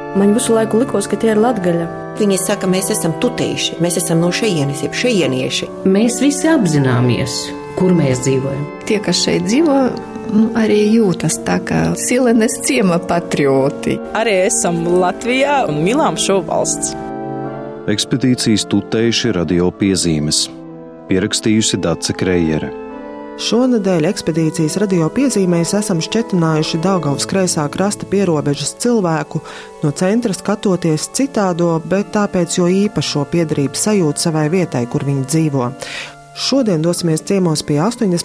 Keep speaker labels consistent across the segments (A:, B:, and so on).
A: Man visu laiku likos, ka tie ir latgaļa.
B: Viņi saka, mēs esam tuteiši, mēs esam no šejienes, jeb šejienieši.
C: Mēs visi apzināmies, kur mēs dzīvojam.
D: Tie, kas šeit dzīvo, arī jūtas tā kā Silenes ciema patrioti.
E: Arī esam Latvijā un mīlam šo valsts.
F: Ekspedīcijas tuteiši radio piezīmes. Pierakstījusi Dace Krejere.
G: Šonedēļ ekspedīcijas radio piezīmēs esam šķetinājuši Daugavas kreisā krasta pierobežas cilvēku, no centra skatoties citādo, bet tāpēc jo īpašo piederības sajūtu savai vietai, kur viņi dzīvo. Šodien dosimies ciemos pie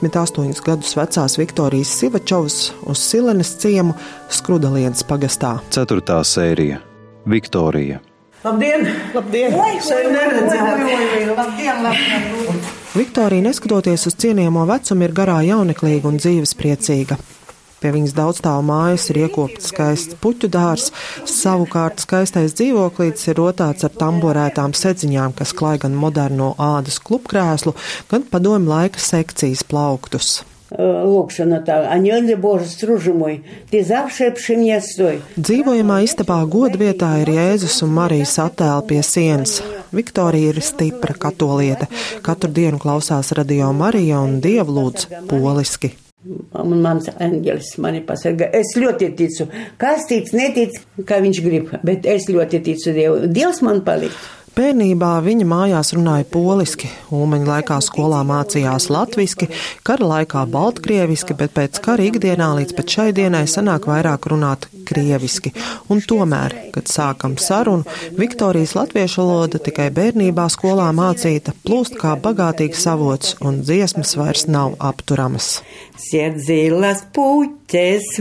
G: 88 gadus vecās Viktorijas Sivačovas uz Silenes ciemu Skrudalienes pagastā.
F: 4. sērija – Viktorija.
H: Labdien! Labdien! Sevi neredzēt!
G: Labdien! Viktorija, neskatoties uz cienījamo vecumu, ir garā jauneklīga un dzīvespriecīga. Pie viņas daudzstāvu mājas ir iekopts skaists puķu dārs, savukārt skaistais dzīvoklītis ir rotāts ar tamborētām sedziņām, kas klāj gan moderno ādas klubkrēslu, gan padomju laika sekcijas plauktus.
I: Lūkšana tā, aņeļa Boža struži moj, tie zavšai pši mnie stoj.
G: Dzīvojamā istabā godvietā ir Jēzus un Marijas attēli pie sienas. Viktorija ir stipra katoliete. Katru dienu klausās radio Marija un Dievu lūdz poliski.
I: Un mans anģelis mani pasargā. Es ļoti ticu. Kas tic, netic, kā viņš grib, bet es ļoti ticu Dievu. Dievs man palīdz.
G: Bērnībā viņa mājās runāja poliski, Ulmaņa laikā skolā mācījās latviski, kara laikā baltkrieviski, bet pēc kara ikdienā līdz pat šai dienai sanāk vairāk runāt krieviski. Un tomēr, kad sākam sarunu, Viktorijas latviešu valoda tikai bērnībā skolā mācīta plūst kā bagātīgs avots, un dziesmas vairs nav apturamas.
I: Sirdzīlas puķes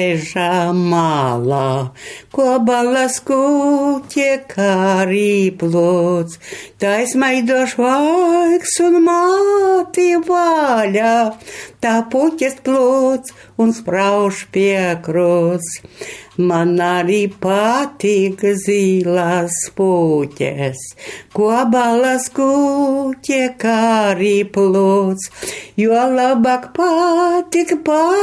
I: mežā malā, ko balas kuķie kārī plūc, tais maidoš vaigs un māti vaļā, tā puķes plūc un sprauž piekrūc. Man arī patīk zīlās puķes, ko balas kuķie kārī plūc, jo labāk patīk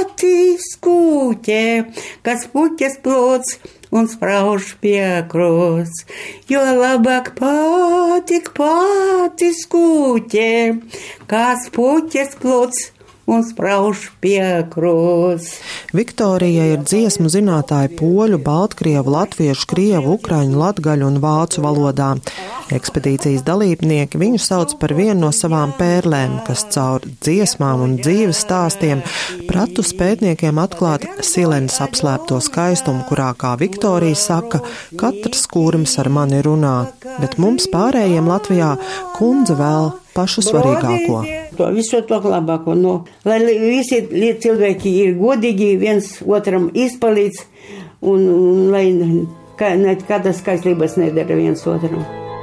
I: kuķe, kas puķes plūc un sprauž piekrūc, jo labāk patīk kuķe, kas puķes plūc un sprauž piekrūts.
G: Viktorija ir dziesmu zinātāja poļu, baltkrievu, latviešu, krievu, ukraiņu, latgaļu un vācu valodā. Ekspedīcijas dalībnieki viņu sauc par vienu no savām pērlēm, kas caur dziesmām un dzīves stāstiem pratu pētniekiem atklāt Silenes apslēpto skaistumu, kurā, kā Viktorija saka, katrs kūrums ar mani runā, bet mums pārējiem Latvijā kundze vēl pašu svarīgāko.
I: Visu to labāko, lai visi cilvēki ir godīgi, viens otram izpalīdz un lai nekādas skaistības nedara viens otram.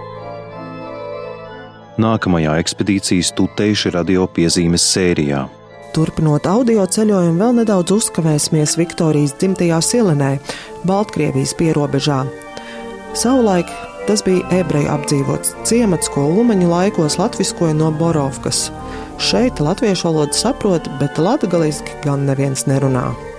F: Nākamajā ekspedīcijas tuteiši radio piezīmes sērijā.
G: Turpinot audio ceļojumu, vēl nedaudz uzkavēsimies Viktorijas dzimtajā Silenē, Baltkrievijas pierobežā. Savulaik tas bija ebreju apdzīvots ciemats, ko Ulmaņu laikos latviskoja no Borovkas. Šeit latviešu valodu saprot, bet latgaliski gan neviens nerunā.